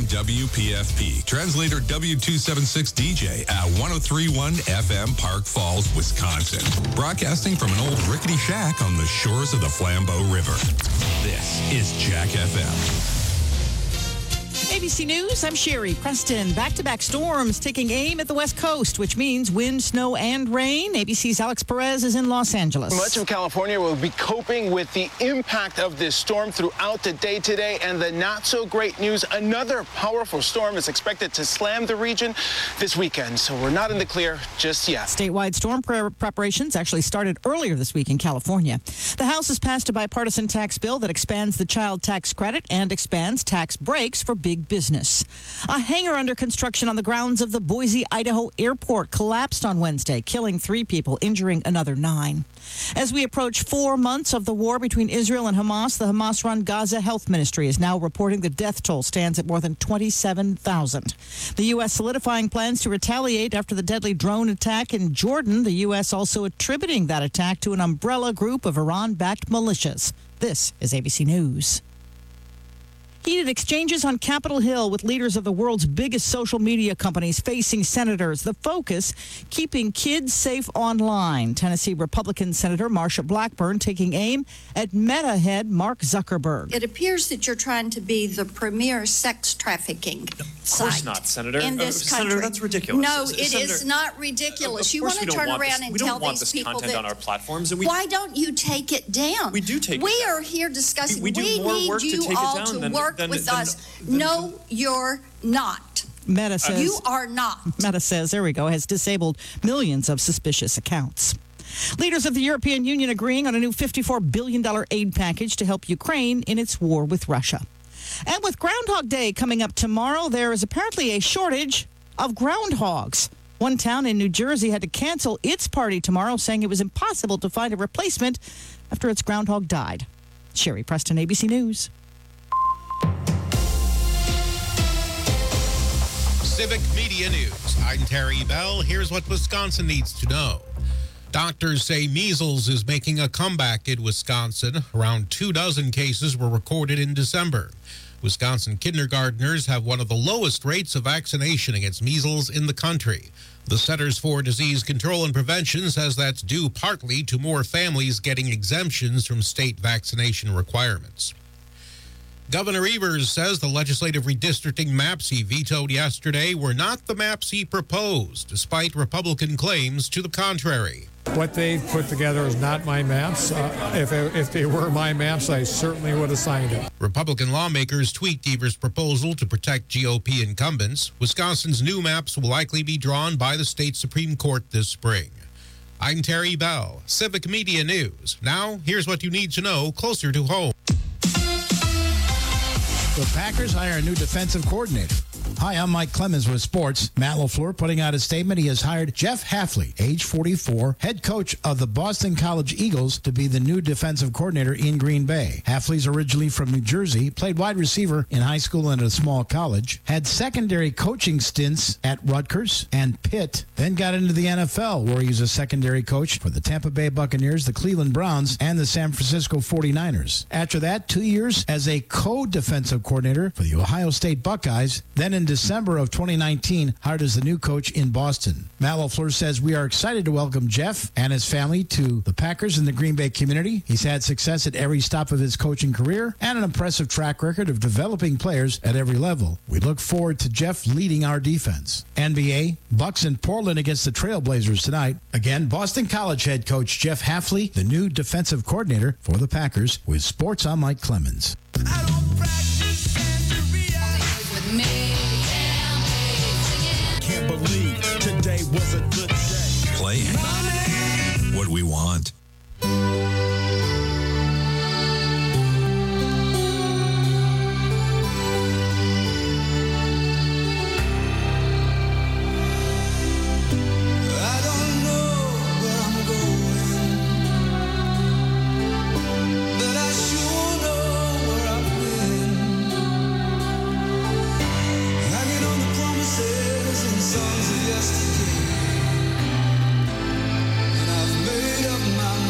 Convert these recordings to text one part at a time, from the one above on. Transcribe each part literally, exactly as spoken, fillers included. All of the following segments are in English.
W P F P. Translator W two seventy-six D J at one oh three point one F M, Park Falls, Wisconsin. Broadcasting from an old rickety shack on the shores of the Flambeau River. This is Jack F M. A B C News, I'm Sherry Preston. Back-to-back storms taking aim at the West Coast, which means wind, snow, and rain. A B C's Alex Perez is in Los Angeles. Much of California will be coping with the impact of this storm throughout the day today. And the not-so-great news, another powerful storm is expected to slam the region this weekend. So we're not in the clear just yet. Statewide storm pre- preparations actually started earlier this week in California. The House has passed a bipartisan tax bill that expands the child tax credit and expands tax breaks for big business. A hangar under construction on the grounds of the Boise, Idaho airport collapsed on Wednesday, killing three people, injuring another nine. As we approach four months of the war between Israel and Hamas, the Hamas-run Gaza Health Ministry is now reporting the death toll stands at more than twenty-seven thousand. The U S solidifying plans to retaliate after the deadly drone attack in Jordan, the U S also attributing that attack to an umbrella group of Iran-backed militias. This is A B C News. Heated exchanges on Capitol Hill with leaders of the world's biggest social media companies facing senators. The focus, keeping kids safe online. Tennessee Republican Senator Marsha Blackburn taking aim at Meta head Mark Zuckerberg. It appears that you're trying to be the premier sex trafficking no, of site. Of course not, Senator. In this uh, country. Senator, that's ridiculous. No, uh, it Senator, is not ridiculous. Uh, you want to turn around this, and we tell don't want these this people content that, on our platforms. And we, why don't you take it down? We do take we it down. are here discussing. We, we do we more need work you to take all it down to than, work than, with than, us. Than, no, you're not. Meta says you are not. Meta says, there we go, has disabled millions of suspicious accounts. Leaders of the European Union agreeing on a new fifty-four billion dollars aid package to help Ukraine in its war with Russia. And with Groundhog Day coming up tomorrow, there is apparently a shortage of groundhogs. One town in New Jersey had to cancel its party tomorrow, saying it was impossible to find a replacement after its groundhog died. Sherry Preston, A B C News. Civic Media News. I'm Terry Bell. Here's what Wisconsin needs to know. Doctors say measles is making a comeback in Wisconsin. Around two dozen cases were recorded in December. Wisconsin kindergartners have one of the lowest rates of vaccination against measles in the country. The Centers for Disease Control and Prevention says that's due partly to more families getting exemptions from state vaccination requirements. Governor Evers says the legislative redistricting maps he vetoed yesterday were not the maps he proposed, despite Republican claims to the contrary. What they put together is not my maps. Uh, if, if they were my maps, I certainly would have signed it. Republican lawmakers tweaked Evers' proposal to protect G O P incumbents. Wisconsin's new maps will likely be drawn by the state Supreme Court this spring. I'm Terry Bell, Civic Media News. Now, here's what you need to know closer to home. The Packers hire a new defensive coordinator. Hi, I'm Mike Clemens with sports. Matt LaFleur putting out a statement. He has hired Jeff Hafley, age forty-four, head coach of the Boston College Eagles, to be the new defensive coordinator in Green Bay. Hafley's originally from New Jersey, played wide receiver in high school and at a small college, had secondary coaching stints at Rutgers and Pitt, then got into the N F L, where he was a secondary coach for the Tampa Bay Buccaneers, the Cleveland Browns, and the San Francisco forty-niners. After that, two years as a co-defensive coordinator for the Ohio State Buckeyes, then in December of twenty nineteen, hired as the new coach in Boston. Matt LaFleur says, we are excited to welcome Jeff and his family to the Packers and the Green Bay community. He's had success at every stop of his coaching career and an impressive track record of developing players at every level. We look forward to Jeff leading our defense. N B A, Bucks in Portland against the Trailblazers tonight. Again, Boston College head coach Jeff Hafley, the new defensive coordinator for the Packers. With sports, I'm Mike Clemens. I don't practice Can't believe today was a good day. Playing what we want. Songs of yesterday, and I've made up my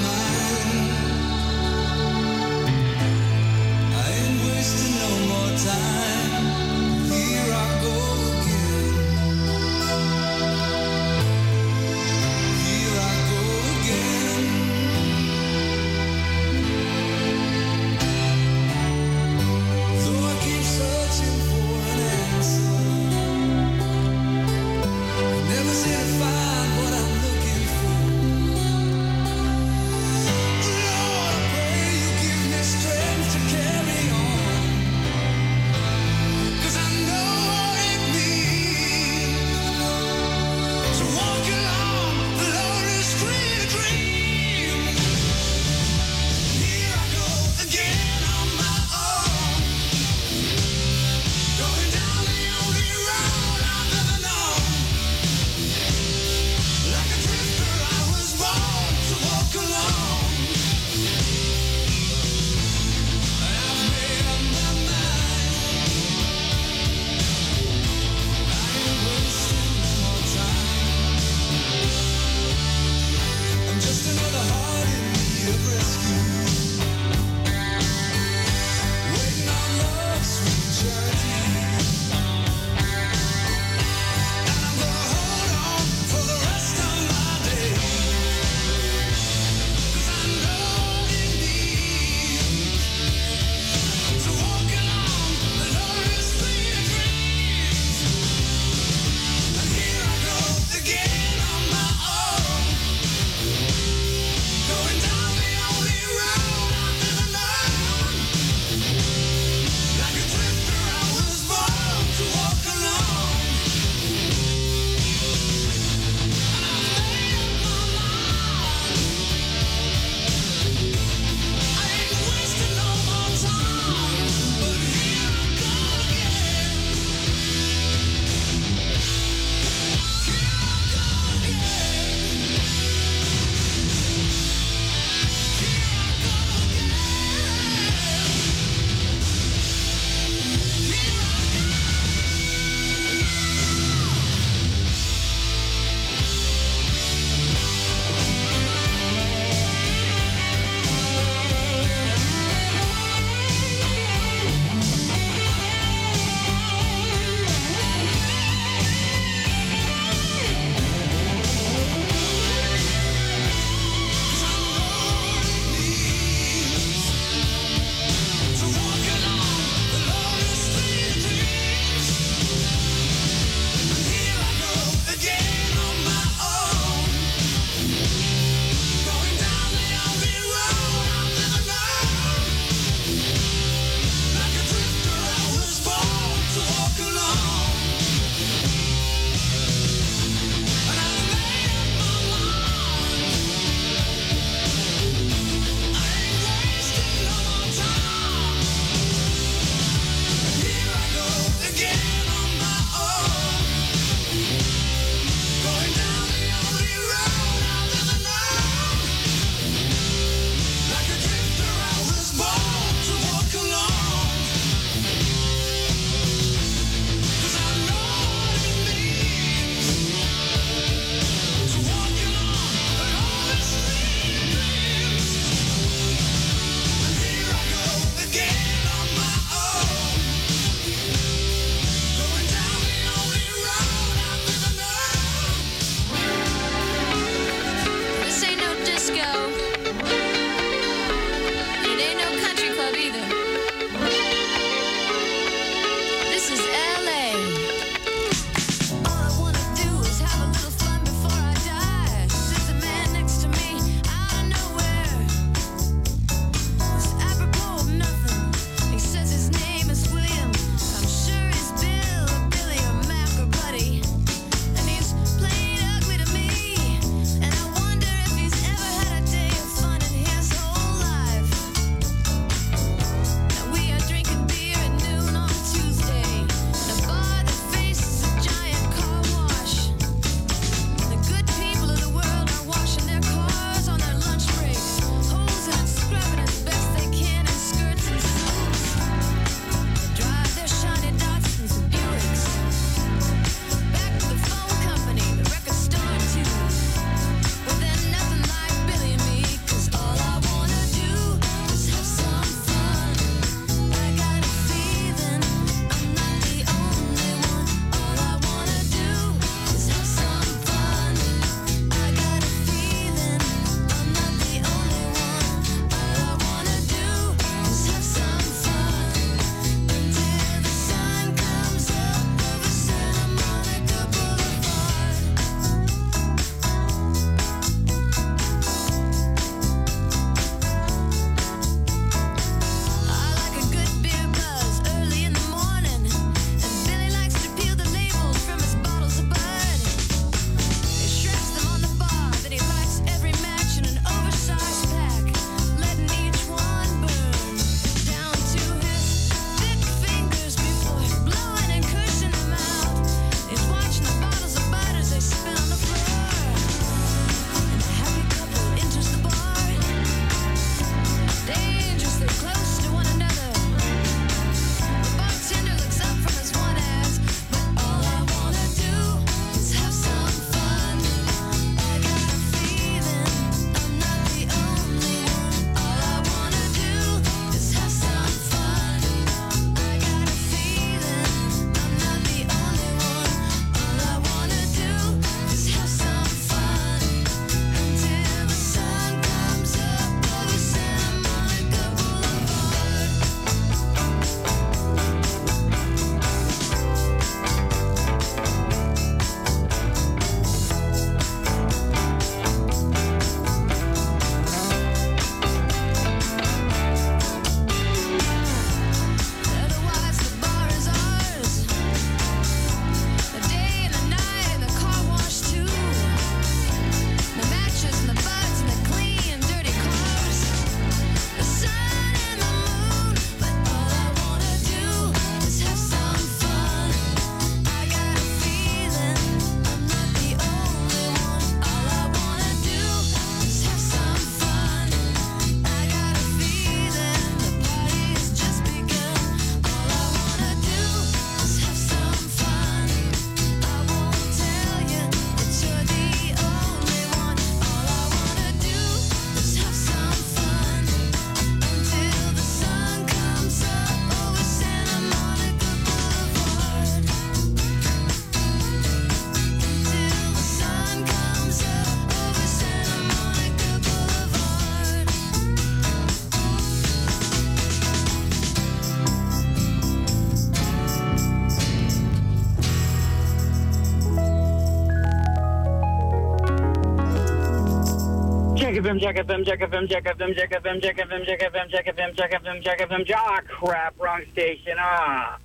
Jack F M, Jack F M, Jack F M, Jack F M, Jack F M, Jack F M, Jack F M, Jack F M, Jack F M, Jack F M, Ah, crap, wrong station. Ah.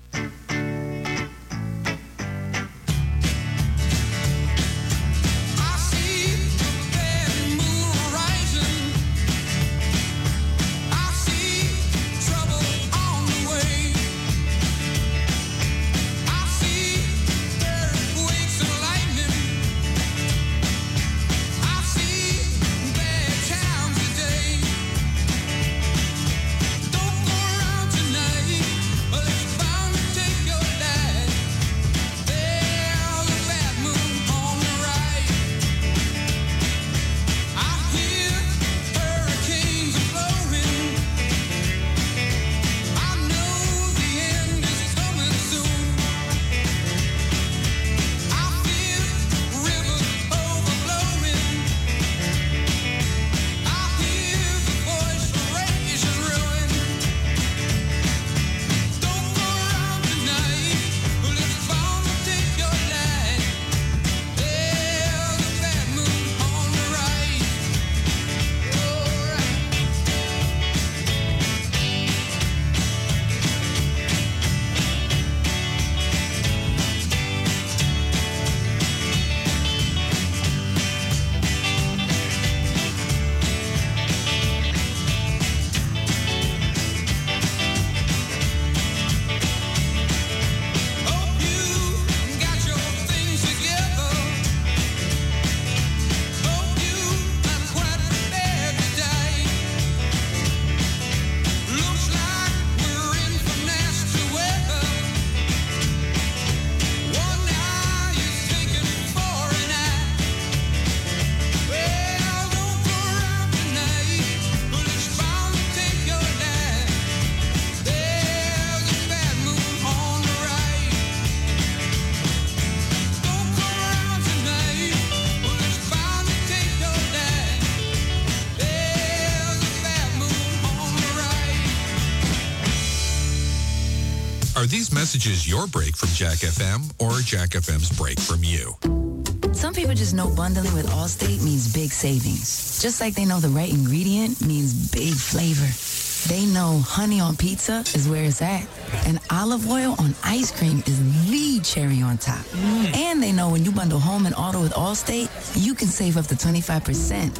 Are these messages your break from Jack F M or Jack F M's break from you? Some people just know bundling with Allstate means big savings. Just like they know the right ingredient means big flavor. They know honey on pizza is where it's at. And olive oil on ice cream is the cherry on top. Mm. And they know when you bundle home and auto with Allstate, you can save up to twenty-five percent.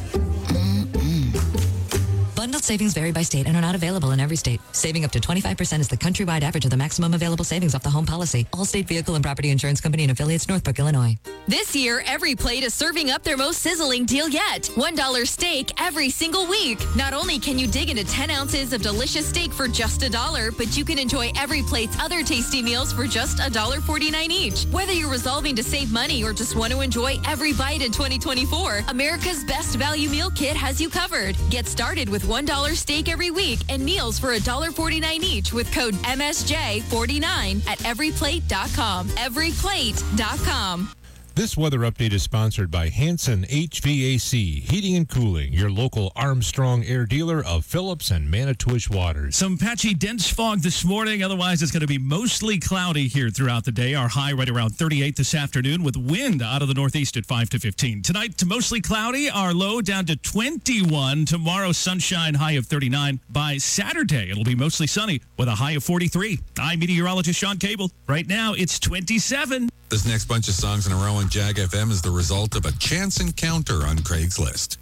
Bundled savings vary by state and are not available in every state. Saving up to twenty-five percent is the countrywide average of the maximum available savings off the home policy. Allstate Vehicle and Property Insurance Company and affiliates, Northbrook, Illinois. This year, Every Plate is serving up their most sizzling deal yet. one dollar steak every single week. Not only can you dig into ten ounces of delicious steak for just a dollar, but you can enjoy Every Plate's other tasty meals for just one dollar forty-nine each. Whether you're resolving to save money or just want to enjoy every bite in twenty twenty-four, America's Best Value Meal Kit has you covered. Get started with one dollar steak every week and meals for one dollar forty-nine each with code M S J forty-nine at every plate dot com. every plate dot com. This weather update is sponsored by Hanson H V A C, Heating and Cooling, your local Armstrong Air dealer of Phillips and Manitowish Waters. Some patchy dense fog this morning. Otherwise, it's going to be mostly cloudy here throughout the day. Our high right around thirty-eight this afternoon with wind out of the northeast at five to fifteen. Tonight, to mostly cloudy. Our low down to twenty-one. Tomorrow, sunshine, high of thirty-nine. By Saturday, it'll be mostly sunny with a high of forty-three. I'm meteorologist Sean Cable. Right now, it's twenty-seven. This next bunch of songs in a row on Jack F M is the result of a chance encounter on Craigslist.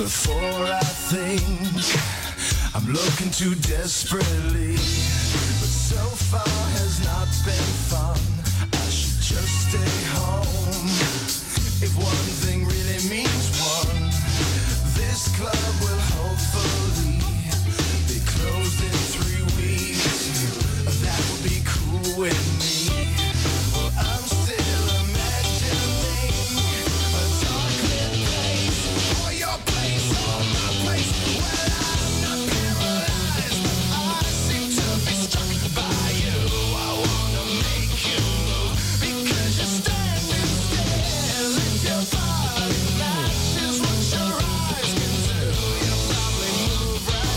before I think I'm looking too desperately, but so far has not been fun. I should just stay home. If one thing really means one, this club will hopefully be closed in three weeks. That would be cool with me. Well, I'm still imagining a dark lit place, or your place, or my place. Well, I'm not paralyzed. I seem to be struck by you. I wanna make you move because you're standing still. If your body matches what your eyes can do, you'll probably move right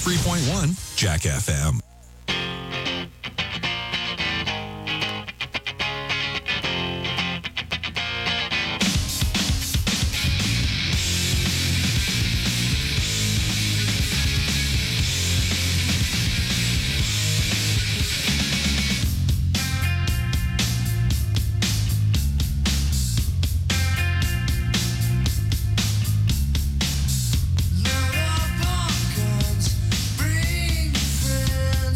three point one Jack F M. Bring friends.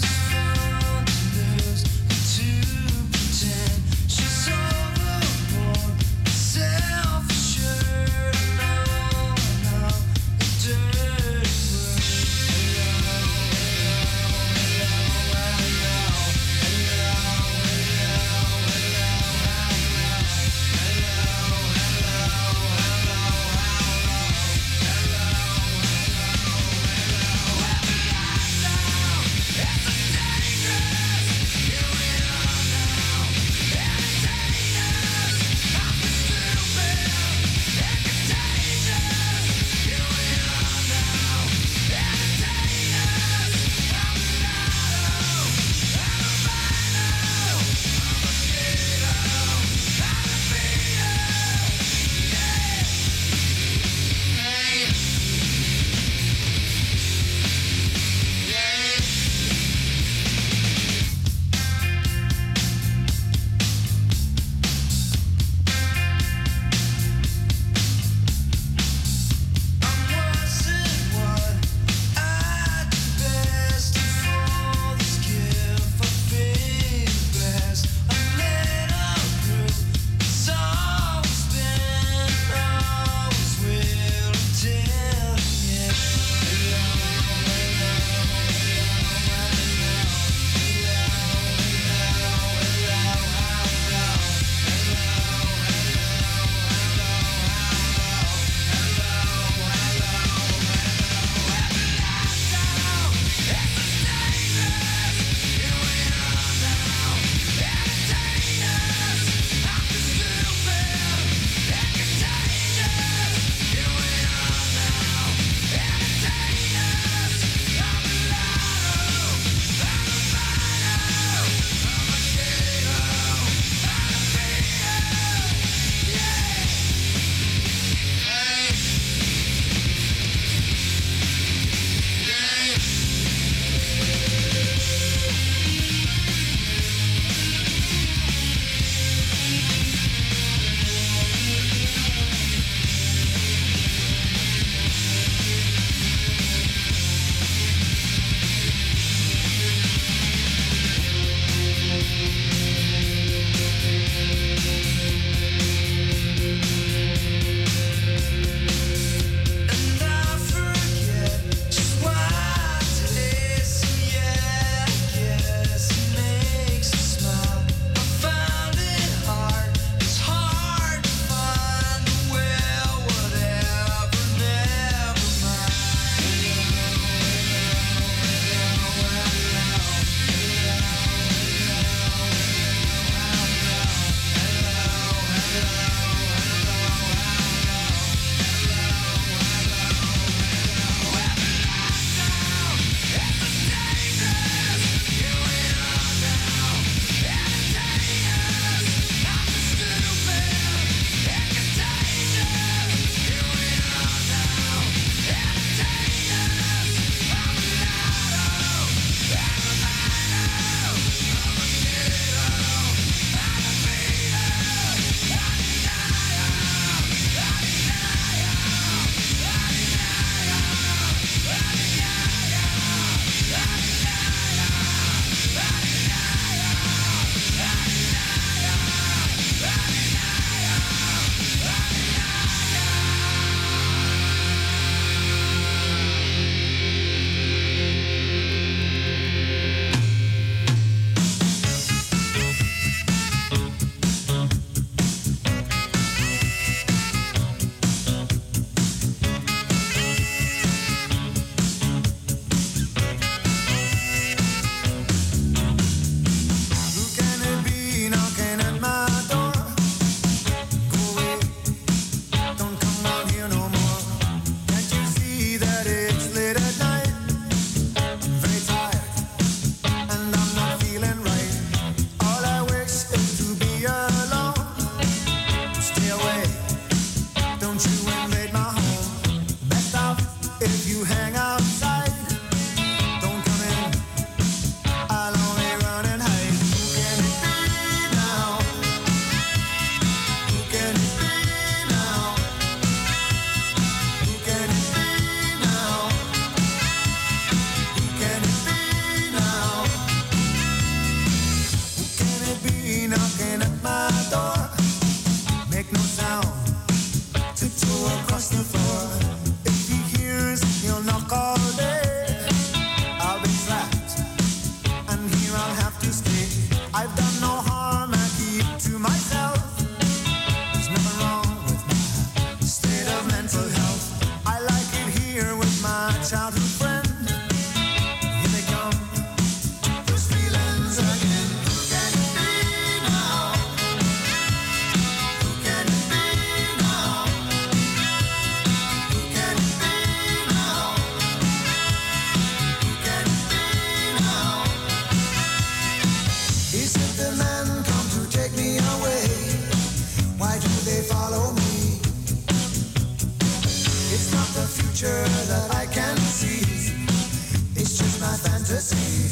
fantasy.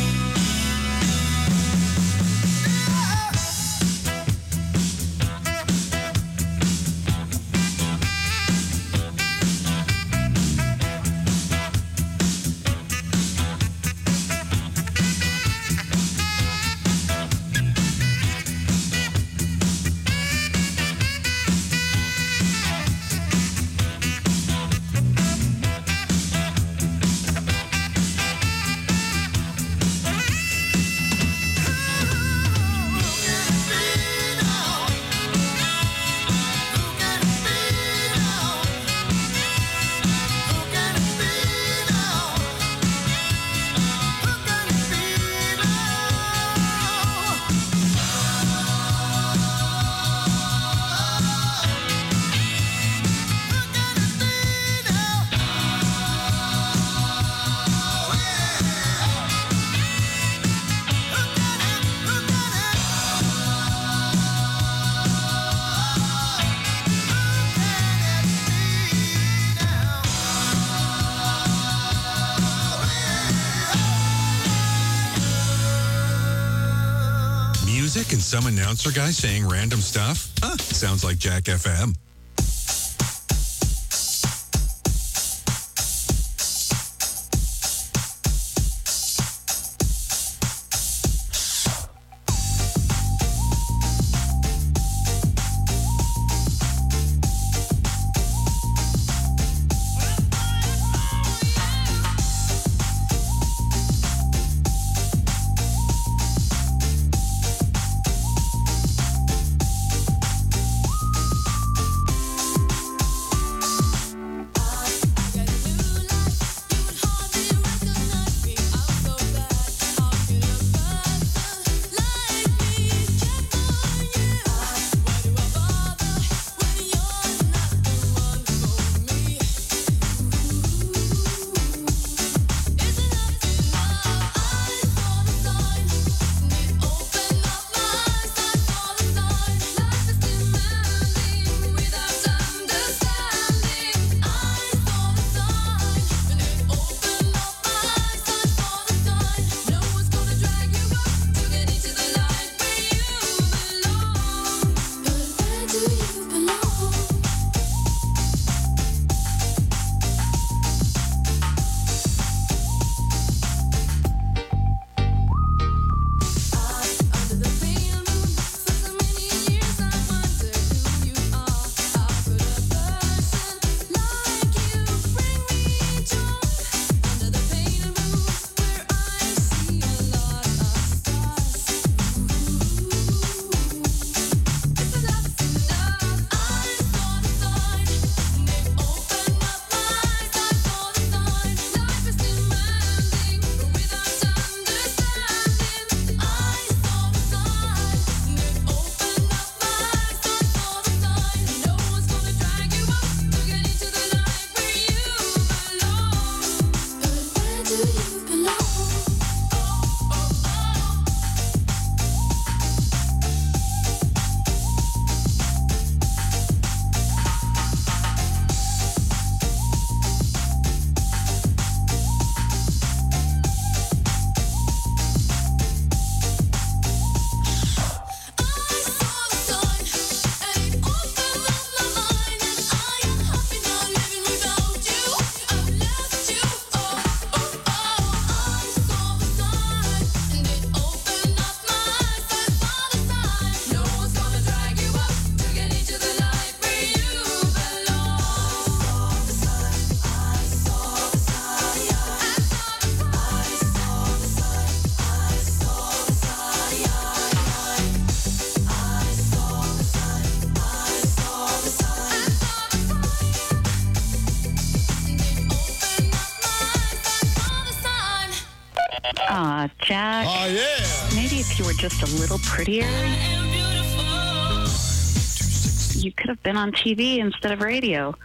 And some announcer guy saying random stuff? Huh, sounds like Jack F M. Aw, Jack. Oh, yeah. Maybe if you were just a little prettier, you could have been on T V instead of radio.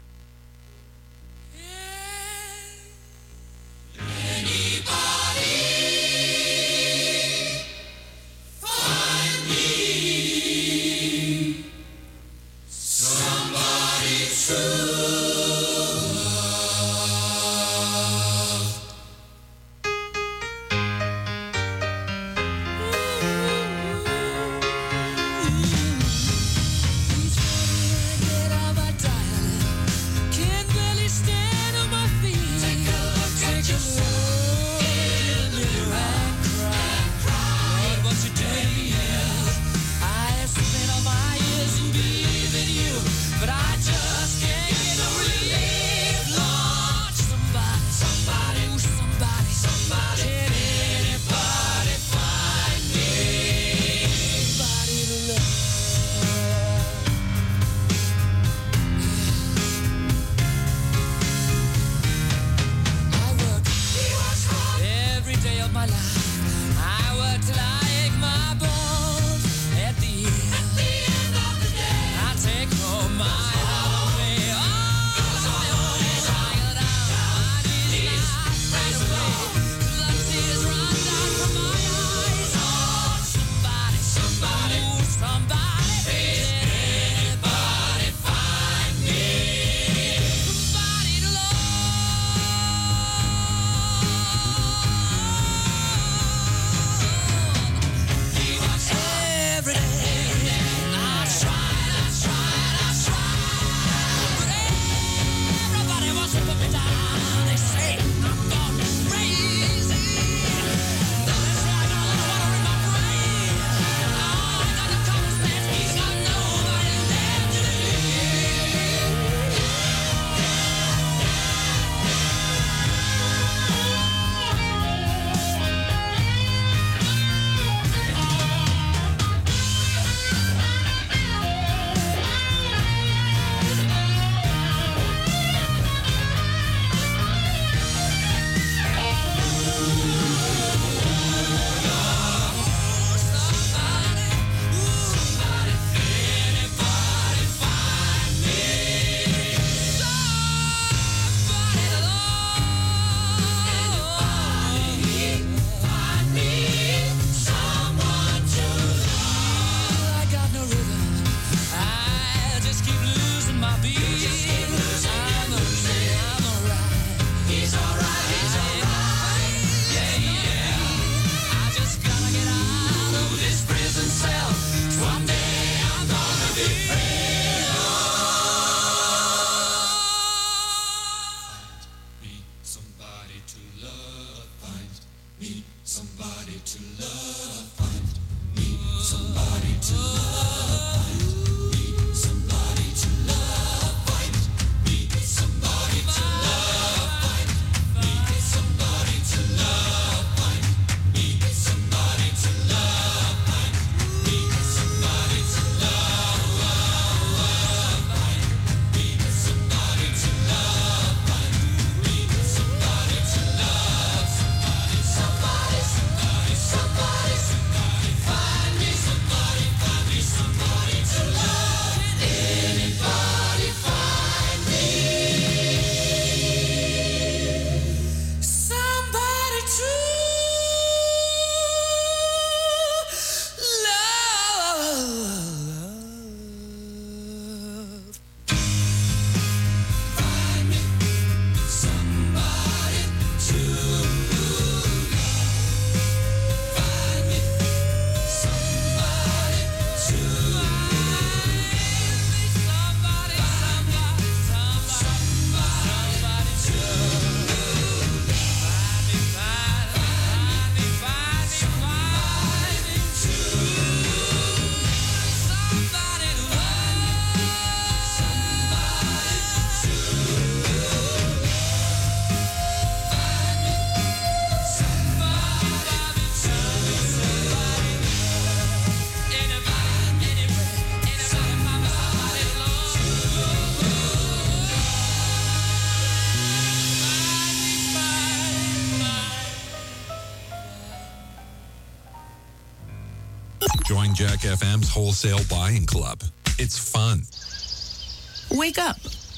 Jack F M's Wholesale Buying Club. It's fun. Wake up.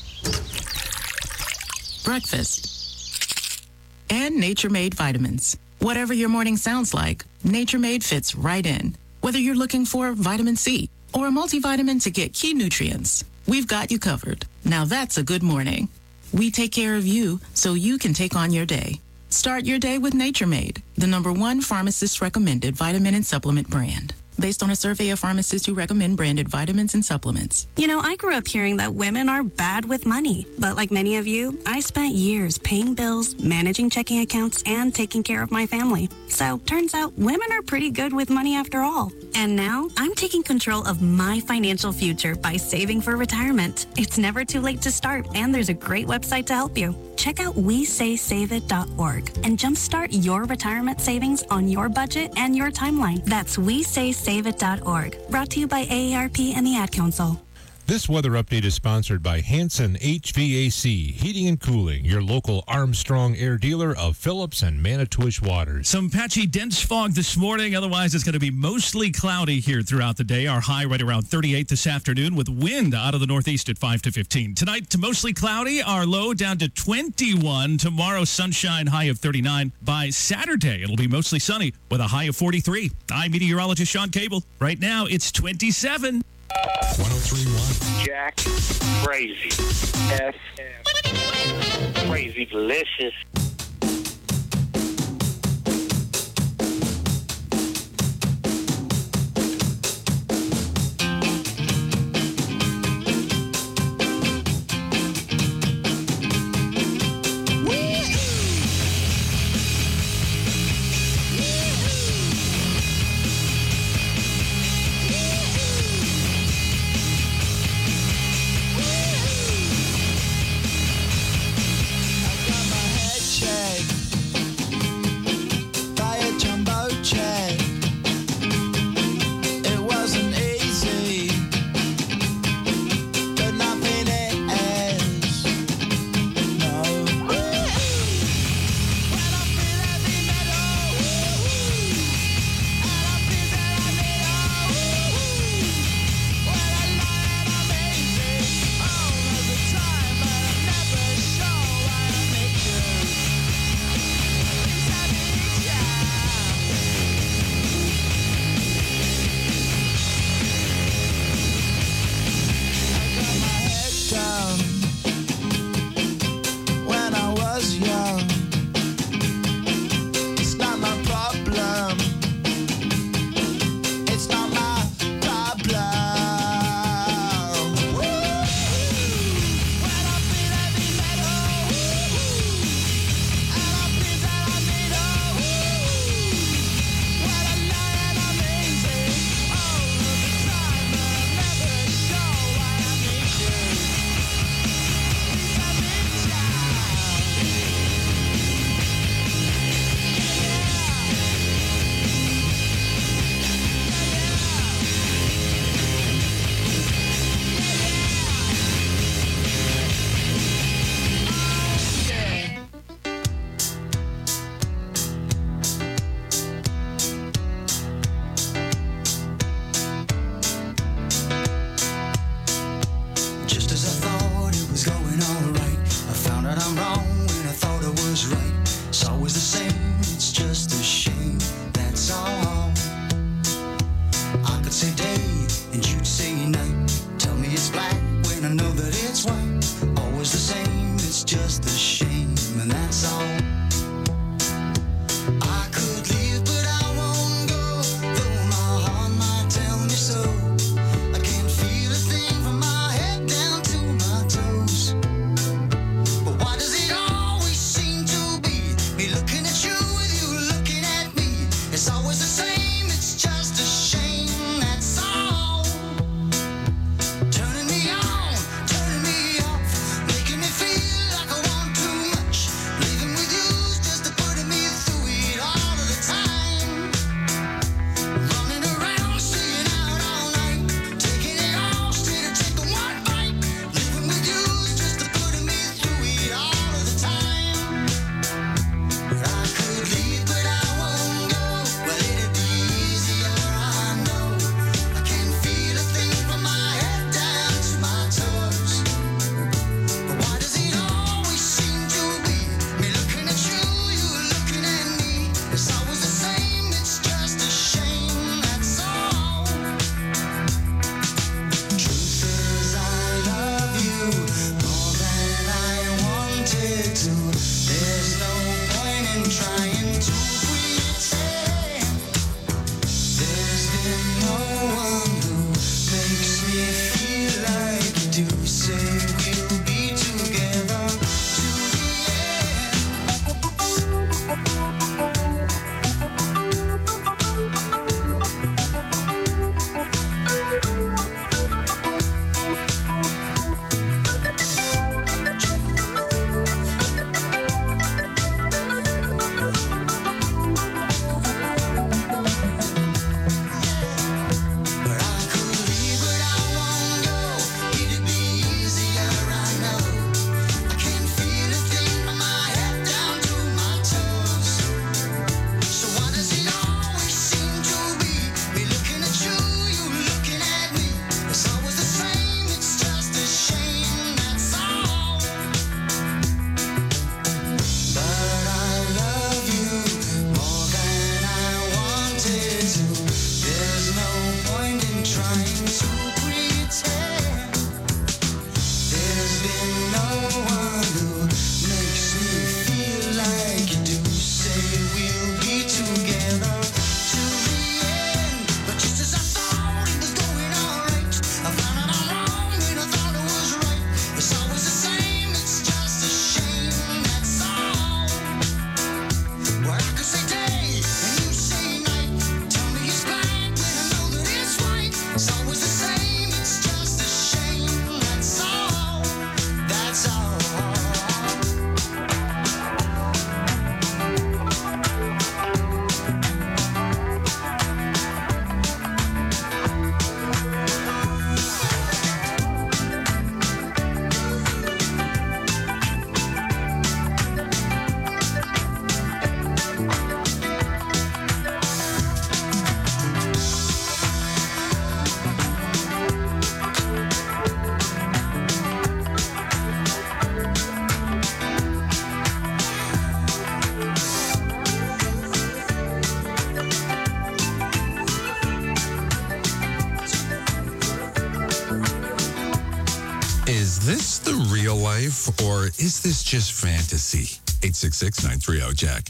Breakfast. And Nature Made vitamins. Whatever your morning sounds like, Nature Made fits right in. Whether you're looking for vitamin C or a multivitamin to get key nutrients, we've got you covered. Now that's a good morning. We take care of you so you can take on your day. Start your day with Nature Made, the number one pharmacist-recommended vitamin and supplement brand. Based on a survey of pharmacists who recommend branded vitamins and supplements. You know, I grew up hearing that women are bad with money. But like many of you, I spent years paying bills, managing checking accounts, and taking care of my family. So, turns out women are pretty good with money after all. And now, I'm taking control of my financial future by saving for retirement. It's never too late to start, and there's a great website to help you. Check out we say save it dot org and jumpstart your retirement savings on your budget and your timeline. That's we say save it dot org. Brought to you by A A R P and the Ad Council. This weather update is sponsored by Hanson H V A C, Heating and Cooling, your local Armstrong Air dealer of Phillips and Manitowish Waters. Some patchy dense fog this morning. Otherwise, it's going to be mostly cloudy here throughout the day. Our high right around thirty-eight this afternoon with wind out of the northeast at five to fifteen. Tonight, to mostly cloudy. Our low down to twenty-one. Tomorrow, sunshine, high of thirty-nine. By Saturday, it'll be mostly sunny with a high of forty-three. I'm meteorologist Sean Cable. Right now, it's twenty-seven. one oh three point one. Jack, crazy. F M. Crazy delicious. is this the real life or is this just fantasy? eight six six, nine three zero, Jack.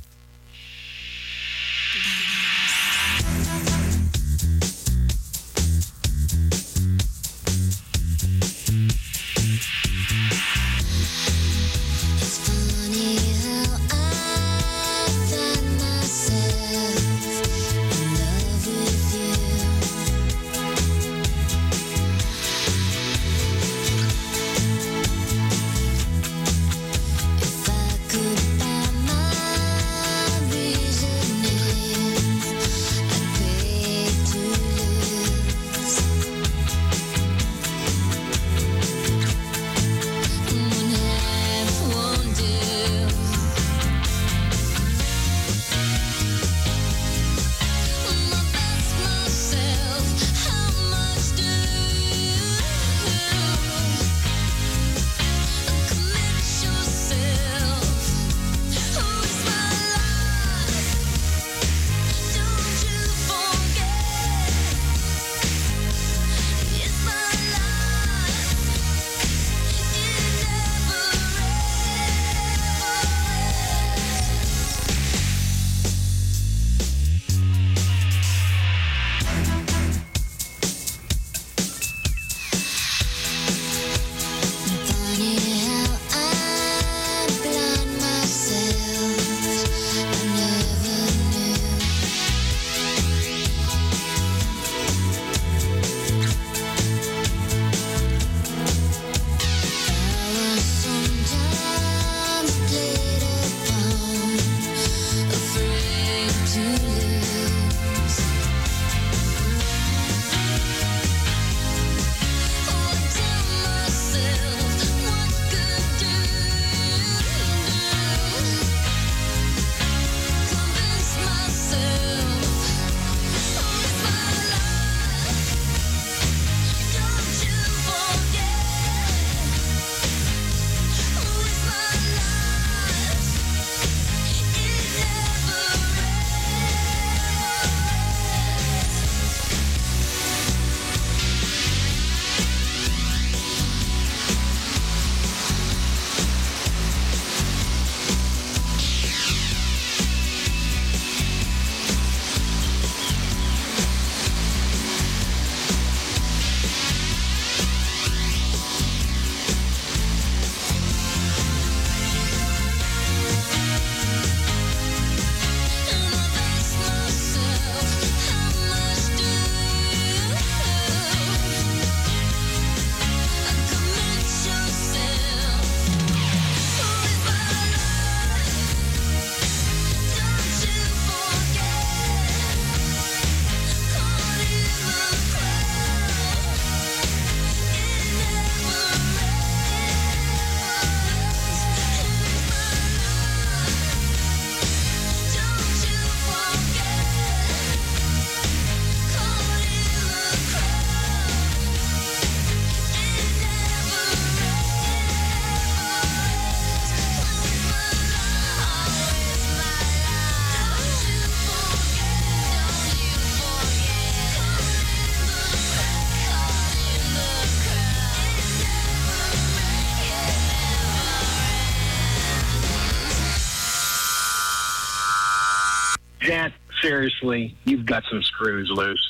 Jack, seriously, you've got some screws loose.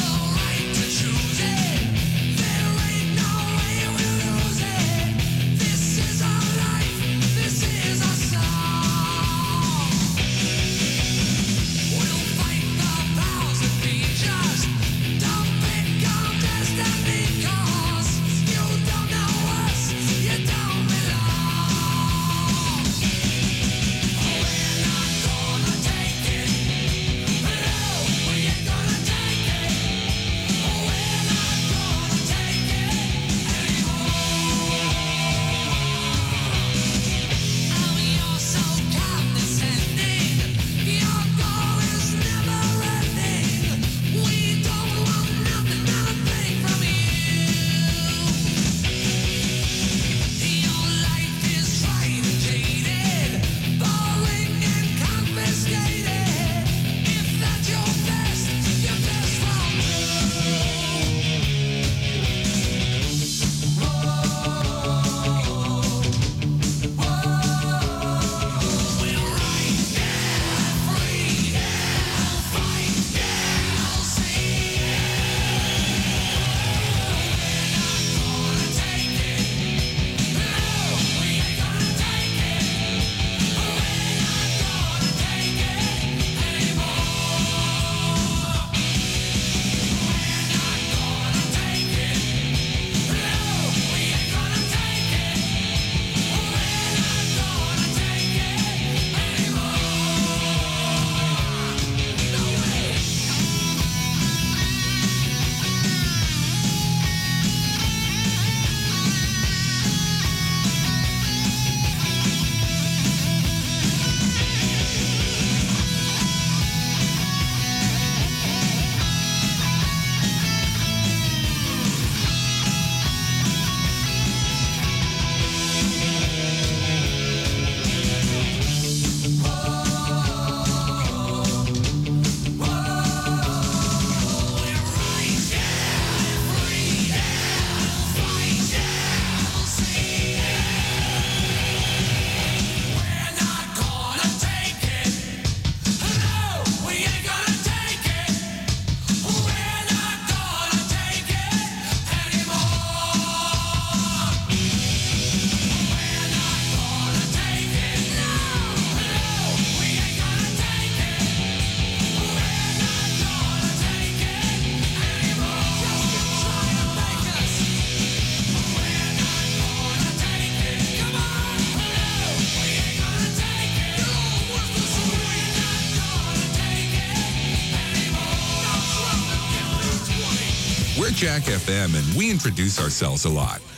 There ain't no way we'll lose it. Jack F M, and we introduce ourselves a lot.